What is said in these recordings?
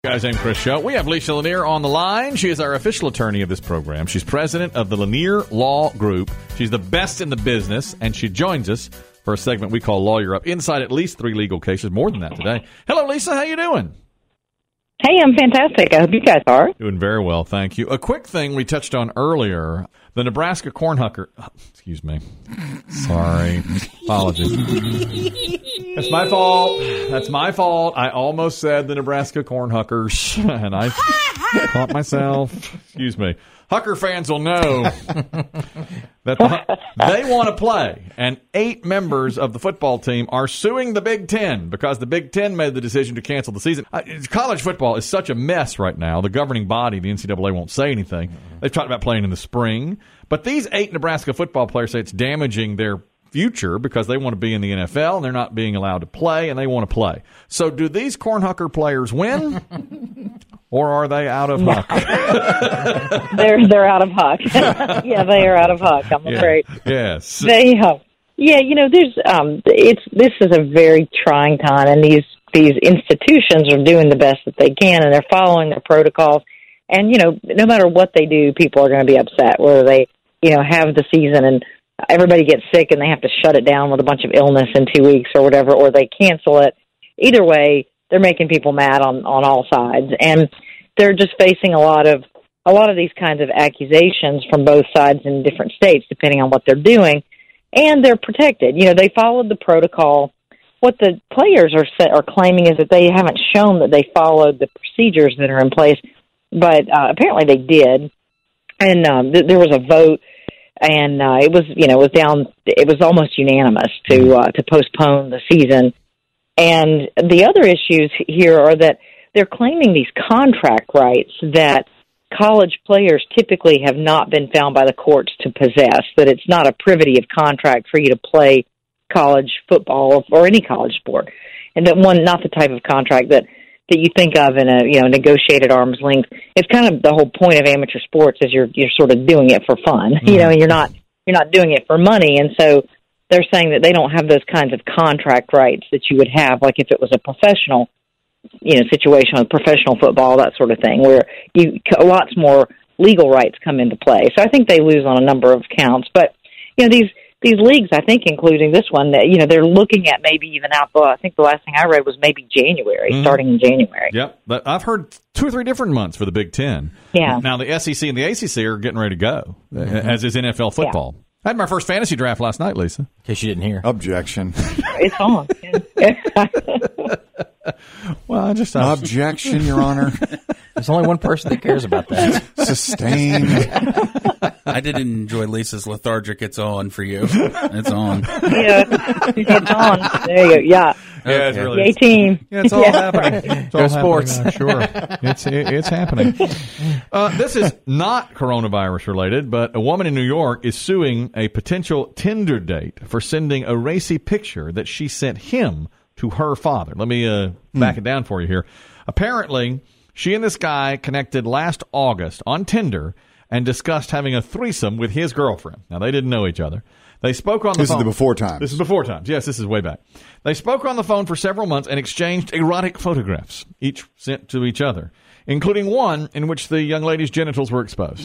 Guys, I'm Chris Show. We have Lisa Lanier on the line. She is our official attorney of this program. She's president of the Lanier Law Group. She's the best in the business, and she joins us for a segment we call Lawyer Up, inside at least 3 legal cases, more than that today. Hello, Lisa. How you doing? Hey, I'm fantastic. I hope you guys are. Doing very well, thank you. A quick thing we touched on earlier, the Nebraska Cornhusker. Excuse me. Sorry. Apologies. That's my fault. That's my fault. I almost said the Nebraska Cornhuckers, and I caught myself. Excuse me. Hucker fans will know that they want to play, and 8 members of the football team are suing the Big Ten because the Big Ten made the decision to cancel the season. College football is such a mess right now. The governing body, the NCAA, won't say anything. They've talked about playing in the spring, but these 8 Nebraska football players say it's damaging their future because they want to be in the NFL and they're not being allowed to play, and they want to play. So do these Cornhucker players win? Or are they out of huck? They're out of huck. Yeah, they are out of huck, I'm afraid. Yes. They there's this is a very trying time, and these institutions are doing the best that they can, and they're following their protocols. And no matter what they do, people are going to be upset, whether they have the season and everybody gets sick and they have to shut it down with a bunch of illness in 2 weeks or whatever, or they cancel it. Either way, they're making people mad on all sides, and they're just facing a lot of these kinds of accusations from both sides in different states, depending on what they're doing, and they're protected. They followed the protocol. What the players are claiming is that they haven't shown that they followed the procedures that are in place, but apparently they did, and there was a vote, and it was almost unanimous to postpone the season. And the other issues here are that they're claiming these contract rights that college players typically have not been found by the courts to possess, that it's not a privity of contract for you to play college football or any college sport, and that not the type of contract that you think of in a negotiated arm's length. It's kind of the whole point of amateur sports is you're sort of doing it for fun, and you're not doing it for money, and so they're saying that they don't have those kinds of contract rights that you would have, like if it was a professional, situation with professional football, that sort of thing, where lots more legal rights come into play. So I think they lose on a number of counts. But these leagues, I think, including this one, that they're looking at maybe even out. I think the last thing I read was maybe January, starting in January. Yep, but I've heard 2 or 3 different months for the Big Ten. Yeah. Now the SEC and the ACC are getting ready to go, as is NFL football. Yeah. I had my first fantasy draft last night, Lisa. In case you didn't hear. Objection. It's on. Well, Objection, Your Honor. There's only one person that cares about that. Sustained. I did enjoy Lisa's lethargic. It's on for you. It's on. Yeah, it's on. There you go. Yeah. Yeah, it's really Yay, team. Yeah, it's all happening. It's all sports. Sure. It's happening. This is not coronavirus related, but a woman in New York is suing a potential Tinder date for sending a racy picture that she sent him to her father. Let me back it down for you here. Apparently, she and this guy connected last August on Tinder and discussed having a threesome with his girlfriend. Now, they didn't know each other. They spoke on the phone. This is the before times. This is before times. Yes, this is way back. They spoke on the phone for several months and exchanged erotic photographs, each sent to each other, including one in which the young lady's genitals were exposed.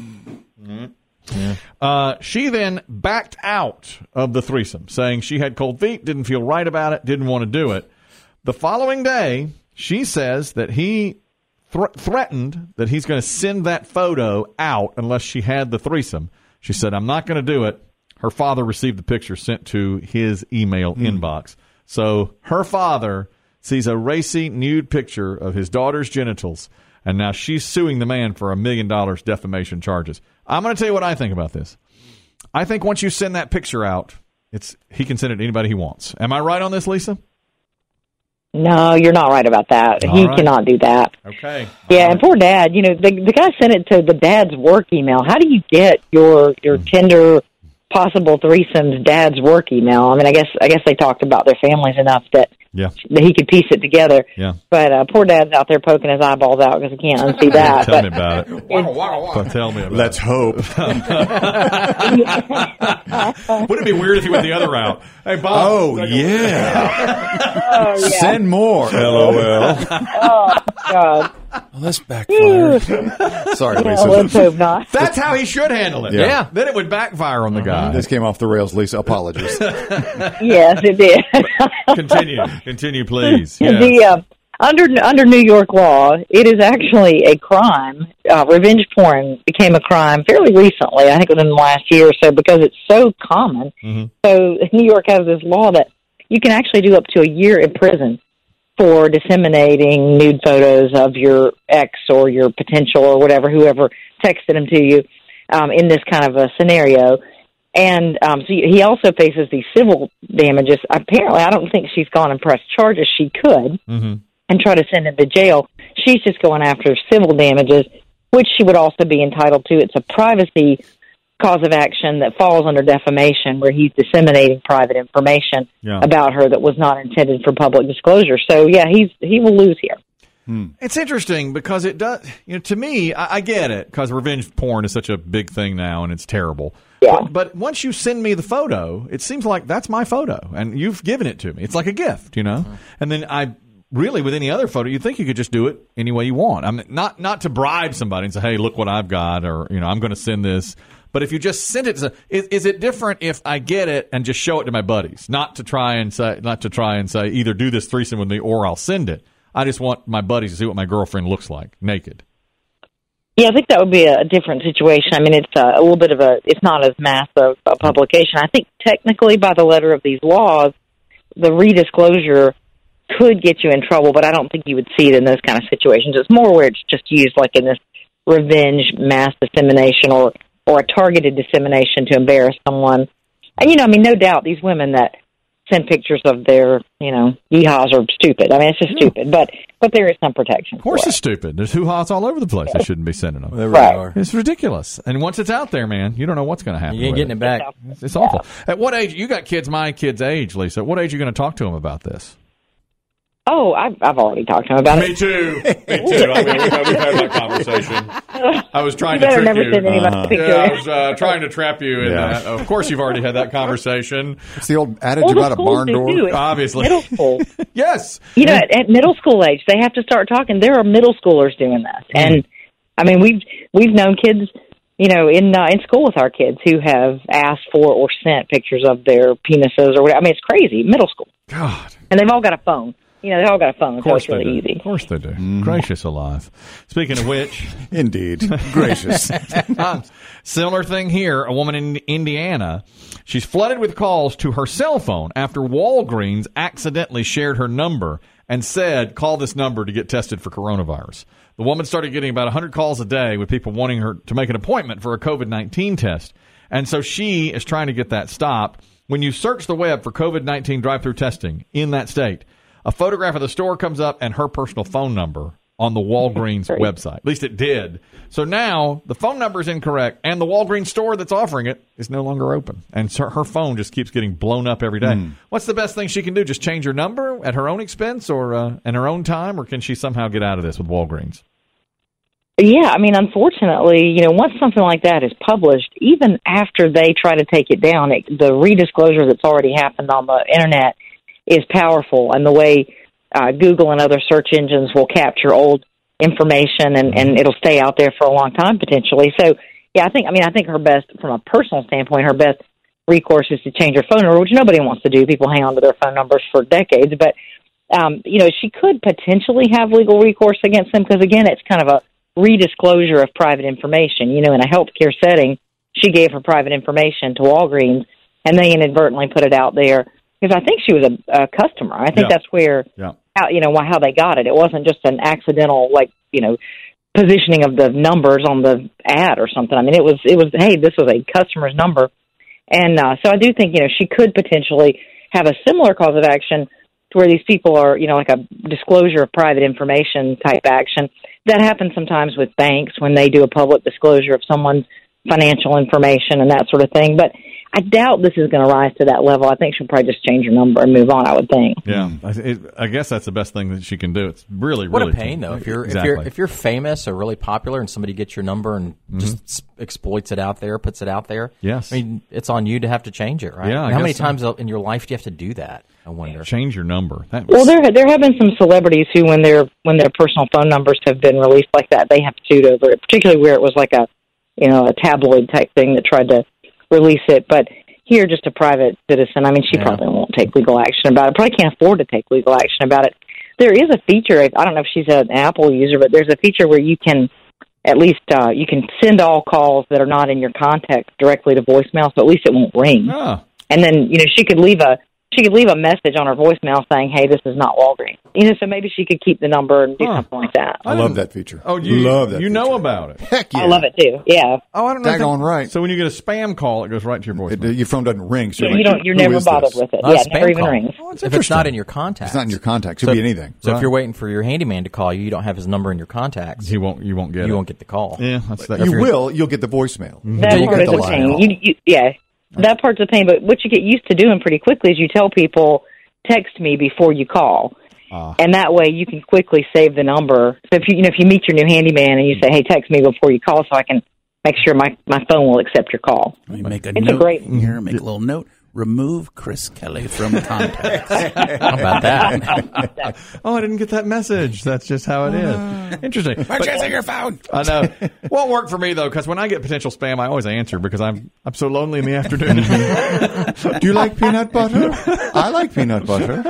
Yeah. She then backed out of the threesome, saying she had cold feet, didn't feel right about it, didn't want to do it. The following day, she says that he threatened that he's going to send that photo out unless she had the threesome. She said, I'm not going to do it. Her father received the picture sent to his email inbox. So her father sees a racy nude picture of his daughter's genitals, and now she's suing the man for $1 million defamation charges. I'm going to tell you what I think about this. I think once you send that picture out, he can send it to anybody he wants. Am I right on this, Lisa? No, you're not right about that. He cannot do that. Okay. Yeah, and poor dad, the guy sent it to the dad's work email. How do you get your Tinder possible threesomes dad's work email? I mean, I guess they talked about their families enough that Yeah. he could piece it together. Yeah. But poor Dad's out there poking his eyeballs out because he can't unsee that. Tell me about it. Tell me about Let's hope. it. Would it be weird if you went the other route? Hey, Bob. Oh, yeah. Oh, yeah. Send more. LOL. Oh, God. Well, this backfired. Sorry, Yeah, Lisa. let's hope not. That's how he should handle it. Yeah. Then it would backfire on the guy. This came off the rails, Lisa. Apologies. Yes, it did. Continue, please. The under New York law, it is actually a crime. Revenge porn became a crime fairly recently. I think within the last year or so, because it's so common. Mm-hmm. So New York has this law that you can actually do up to a year in prison for disseminating nude photos of your ex or your potential or whatever, whoever texted them to you in this kind of a scenario. And so he also faces these civil damages. Apparently, I don't think she's gone and pressed charges. She could and try to send him to jail. She's just going after civil damages, which she would also be entitled to. It's a privacy cause of action that falls under defamation, where he's disseminating private information about her that was not intended for public disclosure. So, yeah, he will lose here. It's interesting because it does, to me, I get it because revenge porn is such a big thing now and it's terrible. Yeah. But once you send me the photo, it seems like that's my photo and you've given it to me. It's like a gift, And then really, with any other photo, you'd think you could just do it any way you want. I mean, not to bribe somebody and say, hey, look what I've got, or, I'm going to send this. But if you just send it, is it different if I get it and just show it to my buddies, not to try and say either do this threesome with me or I'll send it. I just want my buddies to see what my girlfriend looks like naked. Yeah, I think that would be a different situation. I mean, it's a little bit of it's not as massive a publication. I think technically by the letter of these laws, the redisclosure could get you in trouble, but I don't think you would see it in those kind of situations. It's more where it's just used like in this revenge mass dissemination or a targeted dissemination to embarrass someone. And, no doubt these women that send pictures of their, yeehaws are stupid. I mean, it's just stupid, but there is some protection. Of course it's stupid. There's hoo-haws all over the place. They shouldn't be sending them. They really are. It's ridiculous. And once it's out there, man, you don't know what's going to happen. You ain't getting it back. It's awful. At what age? You got kids my kid's age, Lisa. At what age are you going to talk to them about this? Oh, I've already talked to him about it. Me too. I mean, we've had that conversation. I was trying to trick never you. send anybody pictures. Yeah, I was trying to trap you in that. Of course, you've already had that conversation. It's the old adage about a barn door. Obviously. Middle school. Yes. At middle school age, they have to start talking. There are middle schoolers doing this. And, I mean, we've known kids, in school with our kids who have asked for or sent pictures of their penises or whatever. I mean, it's crazy. Middle school. God. And they've all got a phone. They all got a phone. Of course so it's really easy. Of course they do. Gracious alive. Speaking of which. Indeed. Gracious. Similar thing here. A woman in Indiana, she's flooded with calls to her cell phone after Walgreens accidentally shared her number and said, call this number to get tested for coronavirus. The woman started getting about 100 calls a day with people wanting her to make an appointment for a COVID-19 test. And so she is trying to get that stopped. When you search the web for COVID-19 drive-through testing in that state, a photograph of the store comes up and her personal phone number on the Walgreens website. At least it did. So now the phone number is incorrect and the Walgreens store that's offering it is no longer open. And so her phone just keeps getting blown up every day. What's the best thing she can do? Just change her number at her own expense or in her own time? Or can she somehow get out of this with Walgreens? Yeah, I mean, unfortunately, once something like that is published, even after they try to take it down, the redisclosure that's already happened on the Internet is powerful, and the way Google and other search engines will capture old information and it'll stay out there for a long time potentially. So, yeah, I think her best, from a personal standpoint, her best recourse is to change her phone number, which nobody wants to do. People hang on to their phone numbers for decades, but she could potentially have legal recourse against them because, again, it's kind of a redisclosure of private information. In a healthcare setting, she gave her private information to Walgreens, and they inadvertently put it out there. Because I think she was a customer. I think that's where, how they got it. It wasn't just an accidental, positioning of the numbers on the ad or something. I mean, it was, hey, this was a customer's number. And so I do think, she could potentially have a similar cause of action to where these people are, like a disclosure of private information type action. That happens sometimes with banks when they do a public disclosure of someone's financial information and that sort of thing. But I doubt this is going to rise to that level. I think she'll probably just change her number and move on, I would think. Yeah, I guess that's the best thing that she can do. It's really, What really a pain, though. If you're famous or really popular and somebody gets your number and just exploits it out there, puts it out there. Yes. I mean, it's on you to have to change it, right? Yeah, How many times in your life do you have to do that? I wonder. Change your number. Well, there have been some celebrities who, when their personal phone numbers have been released like that, they have sued over it. Particularly where it was like a tabloid type thing that tried to release it. But here, just a private citizen. I mean, she probably won't take legal action about it. Probably can't afford to take legal action about it. There is a feature. I don't know if she's an Apple user, but there's a feature where you can at least you can send all calls that are not in your contacts directly to voicemail, so at least it won't ring. Oh. And then she could leave a message on her voicemail saying, "Hey, this is not Walgreens." So maybe she could keep the number and do something like that. I love that feature. Oh, you love that. You know about it? Heck yeah! I love it too. Yeah. Oh, I don't know. Daggone right. So when you get a spam call, it goes right to your voicemail. Your phone doesn't ring. So You're never bothered with it. Not a Yeah, spam never even call. rings. Oh, it's If it's not in your contacts. It's not in your contacts. It could be anything. So Right. if you're waiting for your handyman to call you, you don't have his number in your contacts. You won't get it. You won't get the call. Yeah, that's that. You will. You'll get the voicemail. That you part get is the a line pain. That part's a pain. But what you get used to doing pretty quickly is you tell people, text me before you call. And that way you can quickly save the number. So if you meet your new handyman and you say, "Hey, text me before you call so I can make sure my phone will accept your call." Let me make a It's note a great here. Make a little note. Remove Chris Kelly from contacts. How about that? Oh, I didn't get that message. That's just how it is. Interesting. Why don't you answer your phone? I know. Won't work for me though, because when I get potential spam, I always answer because I'm so lonely in the afternoon. Do you like peanut butter? I like peanut butter.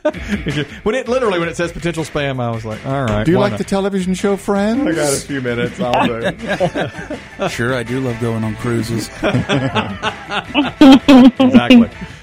when it says potential spam, I was like, all right. Do you why like not? the television show Friends? I got a few minutes. I'll do. Sure, I do love going on cruises. Exactly.